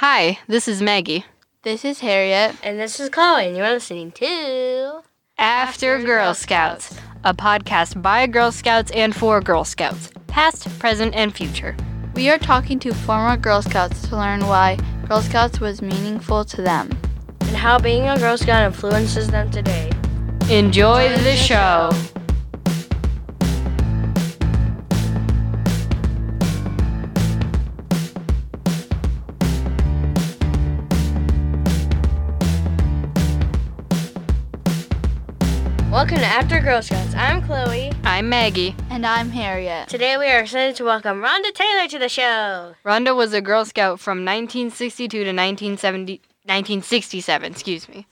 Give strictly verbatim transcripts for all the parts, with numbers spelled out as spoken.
Hi, this is Maggie. This is Harriet. And this is Chloe, and you're listening to After, After Girl, Girl Scouts, Scouts, a podcast by Girl Scouts and for Girl Scouts, past, present, and future. We are talking to former Girl Scouts to learn why Girl Scouts was meaningful to them. And how being a Girl Scout influences them today. Enjoy, Enjoy the, the show. show. Welcome to After Girl Scouts. I'm Chloe. I'm Maggie. And I'm Harriet. Today we are excited to welcome Rhonda Taylor to the show. Rhonda was a Girl Scout from nineteen sixty-two to nineteen seventy, nineteen sixty-seven, excuse me.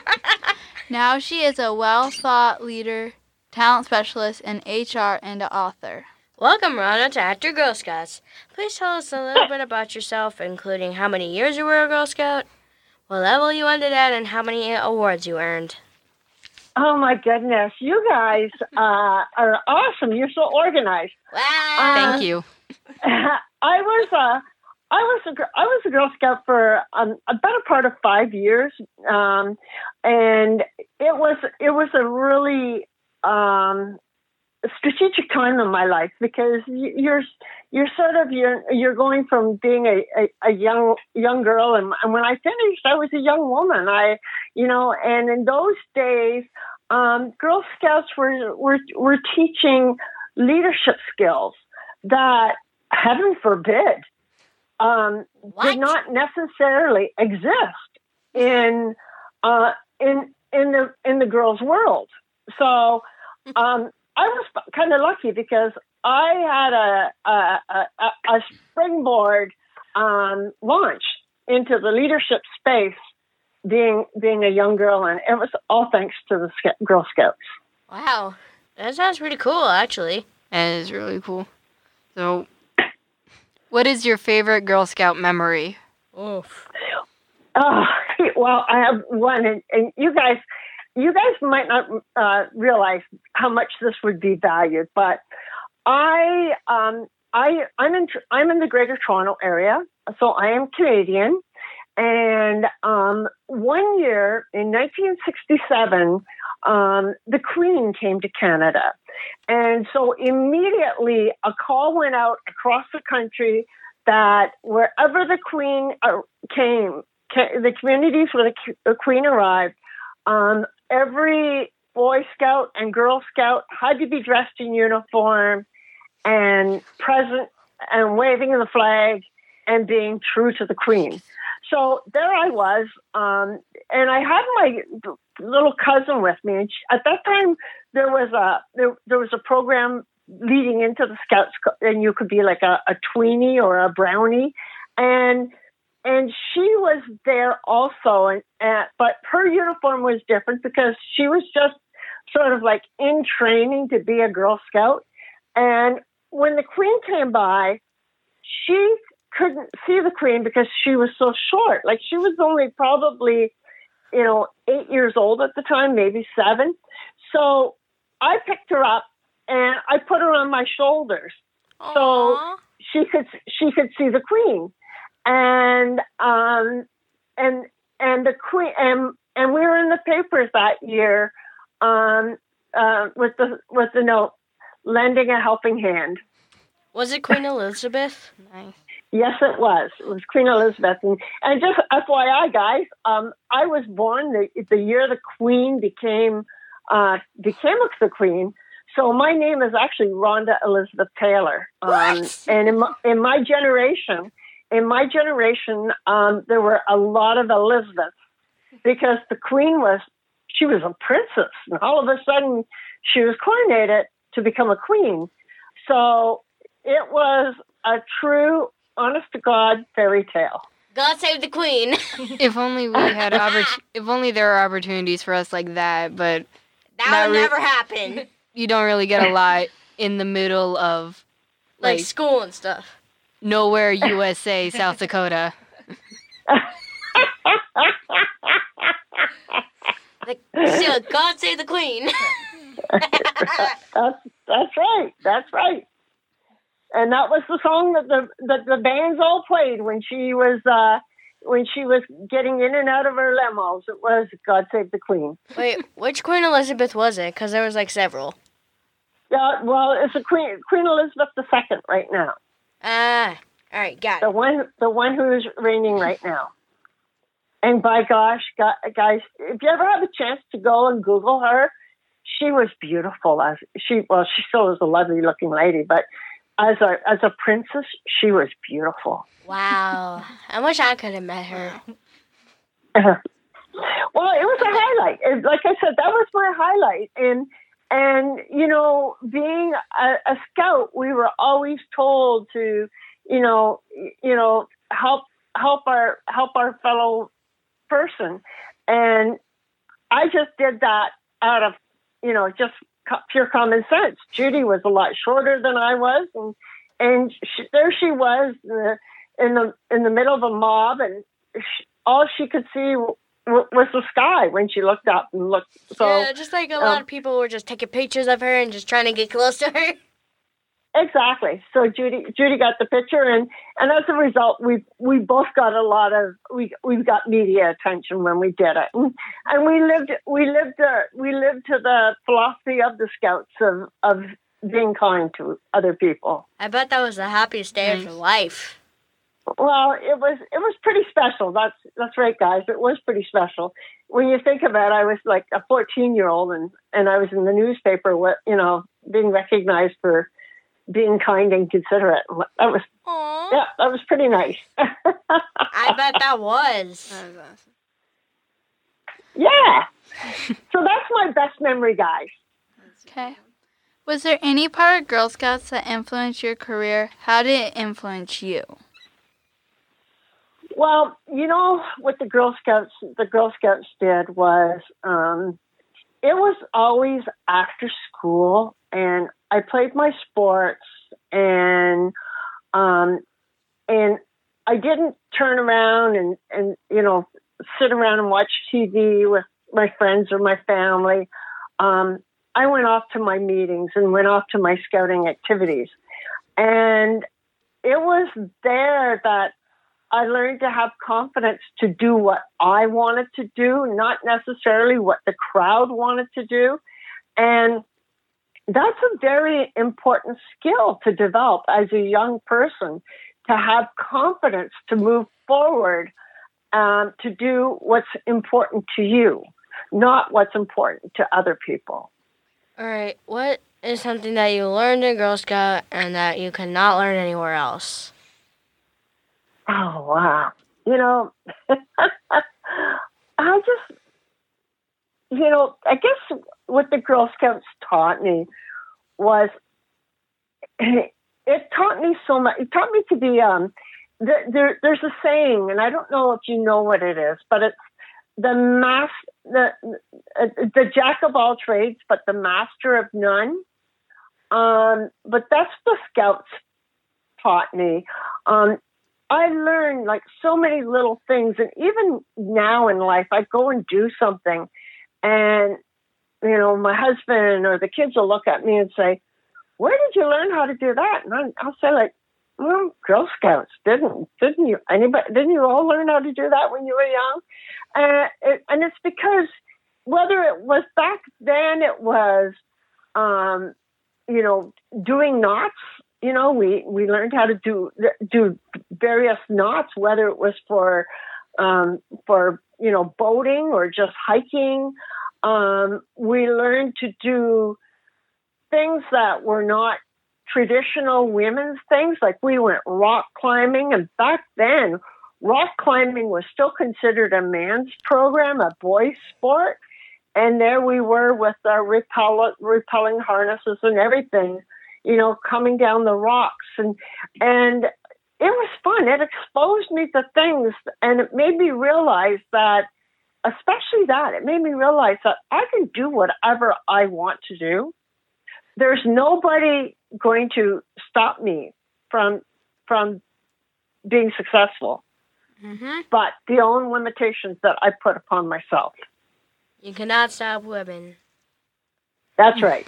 Now she is a well-thought leader, talent specialist, and H R and an author. Welcome, Rhonda, to After Girl Scouts. Please tell us a little bit about yourself, including how many years you were a Girl Scout, what level you ended at, and how many awards you earned. Oh, my goodness. You guys uh, are awesome. You're so organized. Wow. Uh, Thank you. I was a, I was a, I was a Girl Scout for um, a better part of five years. Um, and it was, it was a really um, strategic time in my life because you're, you're sort of, you're, you're going from being a, a, a young, young girl. And, and when I finished, I was a young woman. I, you know, and in those days, um, Girl Scouts were, were, were teaching leadership skills that, heaven forbid, um, did not necessarily exist in, uh, in, in the, in the girls' world. So, um, I was kind of lucky because I had a, a, a, a springboard, um, launch into the leadership space being being a young girl, and it was all thanks to the Sc- Girl Scouts. Wow. That sounds pretty cool, actually. That is really cool. So, what is your favorite Girl Scout memory? Oof. Oh, well, I have one, and, and you guys, you guys might not uh, realize how much this would be valued, but I, um, I, I'm in, I'm in the Greater Toronto area, so I am Canadian. And um, one year in nineteen sixty-seven, um, the Queen came to Canada. And so immediately a call went out across the country that wherever the Queen uh, came, ca- the communities where the, the Queen arrived, um, every Boy Scout and Girl Scout had to be dressed in uniform and present and waving the flag and being true to the Queen. So there I was, um, and I had my little cousin with me. And she, at that time, there was a there, there was a program leading into the Scouts, and you could be like a, a tweenie or a brownie, and and she was there also. And, and but her uniform was different because she was just sort of like in training to be a Girl Scout. And when the Queen came by, she couldn't see the Queen because she was so short. Like she was only probably, you know, eight years old at the time, maybe seven. So I picked her up and I put her on my shoulders. Aww. So she could she could see the Queen. And um and and the Queen and and we were in the papers that year um uh with the with the note, lending a helping hand. Was it Queen Elizabeth? Nice. Yes, it was. It was Queen Elizabeth. And, and just F Y I, guys, um, I was born the, the year the Queen became uh, became the Queen. So my name is actually Rhonda Elizabeth Taylor. Um, what? And in my, in my generation, in my generation, um, there were a lot of Elizabeths because the Queen was, she was a princess. And all of a sudden, she was coronated to become a queen. So it was a true, honest to God fairy tale. God save the Queen. If only we had oppor- if only there are opportunities for us like that, but that would re- never happen. You don't really get a lot in the middle of like, like school and stuff. Nowhere, U S A, South Dakota. Like, so God save the Queen. that's that's right. That's right. And that was the song that the that the bands all played when she was uh, when she was getting in and out of her limos, it was God Save the Queen. Wait, which Queen Elizabeth was it? Because there was like several. Yeah, well, it's a Queen Queen Elizabeth the Second right now. Ah, all right, got The it. one, the one who's reigning right now. And by gosh, guys, if you ever have a chance to go and Google her, she was beautiful. As she, well, she still is a lovely-looking lady, but as a as a princess, she was beautiful. Wow, I wish I could have met her. Well, it was a highlight. It- Like I said, that was my highlight. And and you know, being a, a scout, we were always told to, you know, you know, help help our help our fellow person, and I just did that out of, you know, just co- pure common sense. Judy was a lot shorter than I was, and and she, there she was in the in the in the middle of a mob, and she, all she could see w- w- was the sky when she looked up and looked. So Yeah, just like a lot um, of people were just taking pictures of her and just trying to get close to her. exactly. So Judy Judy got the picture, and, and as a result, we we both got a lot of we we got media attention when we did it, and, and we lived we lived uh, we lived to the philosophy of the Scouts of of being kind to other people. I bet that was the happiest day of your life. Well, it was it was pretty special. That's that's right, guys. It was pretty special. When you think of it, I was like a fourteen year old, and and I was in the newspaper, what you know, being recognized for being kind and considerate. That was, Aww. yeah, that was pretty nice. I bet that was. That was awesome. Yeah. So that's my best memory, guys. Okay. Was there any part of Girl Scouts that influenced your career? How did it influence you? Well, you know what the Girl Scouts the Girl Scouts did was um, it was always after school, and I played my sports, and um, and I didn't turn around and, and you know sit around and watch T V with my friends or my family. Um, I went off to my meetings and went off to my scouting activities, and it was there that I learned to have confidence to do what I wanted to do, not necessarily what the crowd wanted to do. And that's a very important skill to develop as a young person, to have confidence to move forward, um, to do what's important to you, not what's important to other people. All right, what is something that you learned in Girl Scout and that you cannot learn anywhere else? Oh, wow. You know, I just, you know, I guess what the Girl Scouts taught me was, it taught me so much. It taught me to be, um, there, there, there's a saying, and I don't know if you know what it is, but it's the mas, the, uh, the jack of all trades, but the master of none. Um, but that's what the Scouts taught me. Um, I learned like so many little things, and even now in life, I go and do something, and you know, my husband or the kids will look at me and say, "Where did you learn how to do that?" And I, I'll say, like, "Well, Girl Scouts, didn't didn't you? Anybody didn't you all learn how to do that when you were young?" Uh, it, and it's because whether it was back then, it was, um, you know, doing knots. You know, we, we learned how to do do various knots, whether it was for um, for you know boating or just hiking. Um, we learned to do things that were not traditional women's things, like we went rock climbing, and back then, rock climbing was still considered a man's program, a boy's sport. And there we were with our repel- repelling harnesses and everything, you know, coming down the rocks. And and it was fun. It exposed me to things, and it made me realize that, especially that, it made me realize that I can do whatever I want to do. There's nobody going to stop me from from being successful, Mm-hmm. but the own limitations that I put upon myself. You cannot stop women. That's right.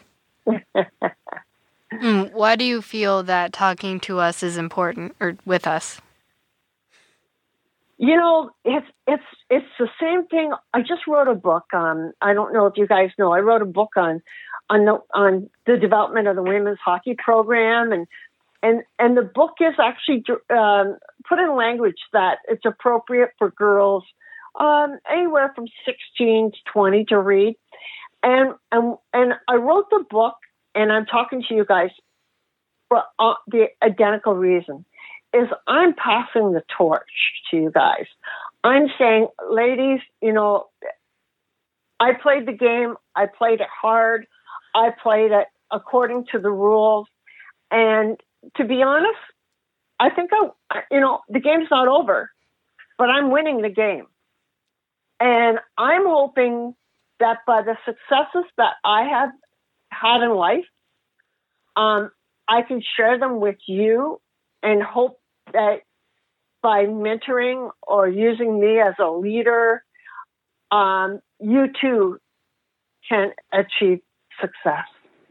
Mm, why do you feel that talking to us is important, or with us? you know, it's it's it's the same thing. I just wrote a book. Um, I don't know if you guys know. I wrote a book on on the on the development of the women's hockey program, and and and the book is actually um, put in language that it's appropriate for girls um, anywhere from sixteen to twenty to read. And and and I wrote the book, and I'm talking to you guys for uh, the identical reason. Is I'm passing the torch to you guys. I'm saying, ladies, you know, I played the game. I played it hard. I played it according to the rules. And to be honest, I think, I, you know, the game's not over, but I'm winning the game. And I'm hoping that by the successes that I have had in life, um, I can share them with you and hope that by mentoring or using me as a leader, um, you too can achieve success.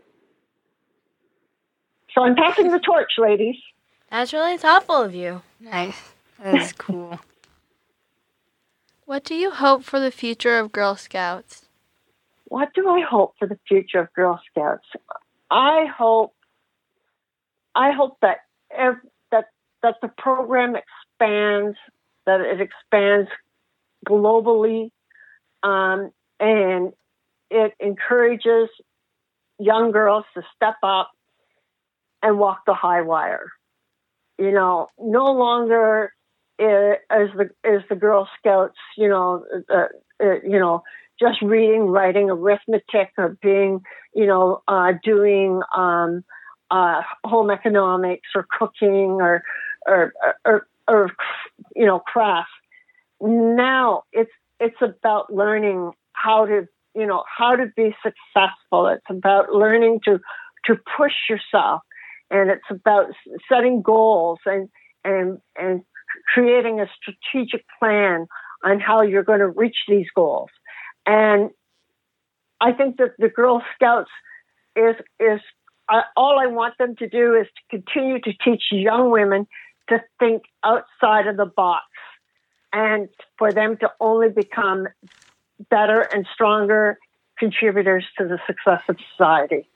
So I'm passing the torch, ladies. That's really thoughtful of you. Nice. That's cool. What do you hope for the future of Girl Scouts? What do I hope for the future of Girl Scouts? I hope, I hope that ev- that that the program expands, that it expands globally, um, and it encourages young girls to step up and walk the high wire. You know, no longer is, as the as the Girl Scouts, you know, uh, uh, you know, just reading, writing, arithmetic, or being, you know, uh, doing um, uh, home economics or cooking or, or, or, or, you know, crafts. Now it's it's about learning how to, you know, how to be successful. It's about learning to to push yourself, and it's about setting goals and and and creating a strategic plan on how you're going to reach these goals. And I think that the Girl Scouts is, is uh, all I want them to do is to continue to teach young women to think outside of the box and for them to only become better and stronger contributors to the success of society.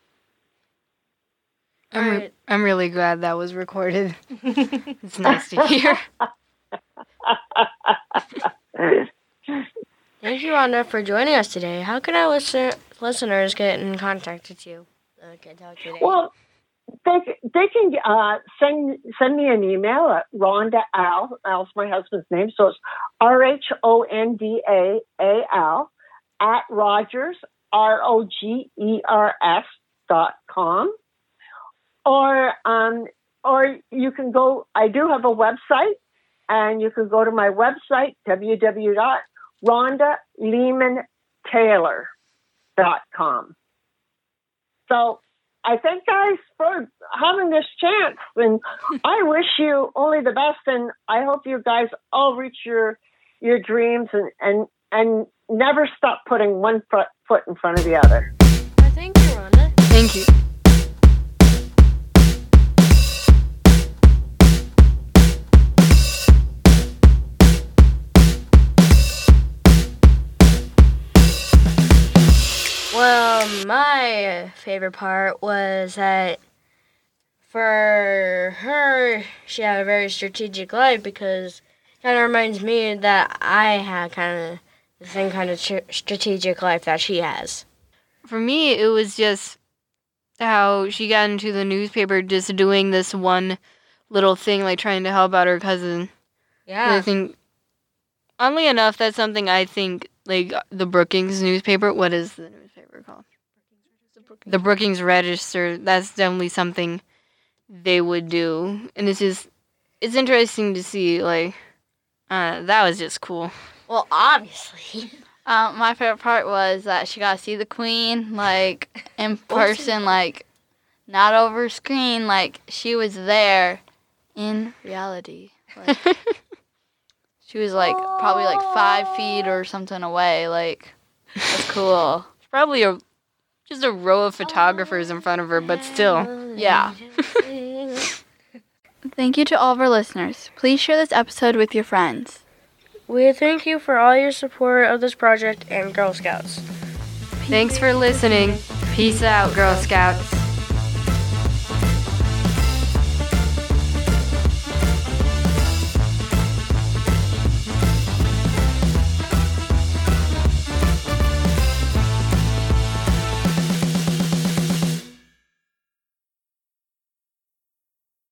I'm, Alright. re- I'm really glad that was recorded. It's nice to hear. Thank you, Rhonda, for joining us today. How can our listen- listeners get in contact with you? Uh, get in touch with you? Well, they, they can uh, send send me an email at Rhonda Al. Al's my husband's name, so it's R H O N D A A L at Rogers, R O G E R S dot com. Or, um, or you can go, I do have a website, and you can go to my website, w w w dot rhonda lehman taylor dot com. So I thank guys for having this chance, and I wish you only the best, and I hope you guys all reach your your dreams and, and, and never stop putting one foot, foot in front of the other. Well, thank you, Rhonda. Thank you. Well, my favorite part was that for her, she had a very strategic life because it kind of reminds me that I had kind of the same kind of tr- strategic life that she has. For me, it was just how she got into the newspaper just doing this one little thing, like trying to help out her cousin. Yeah. I think, oddly enough, that's something I think, like, the Brookings newspaper, what is the newspaper called? The Brookings Register, that's definitely something they would do. And it's just, it's interesting to see, like, uh, that was just cool. Well, obviously. Um, my favorite part was that she got to see the Queen, like, in person, like, not over screen, like, she was there in reality. Like, she was, like, probably, like, five feet or something away, like, that's cool. Probably a just a row of photographers in front of her, but still. Yeah. Thank you to all of our listeners. Please share this episode with your friends. We thank you for all your support of this project and Girl Scouts. Thanks for listening. Peace out, Girl Scouts.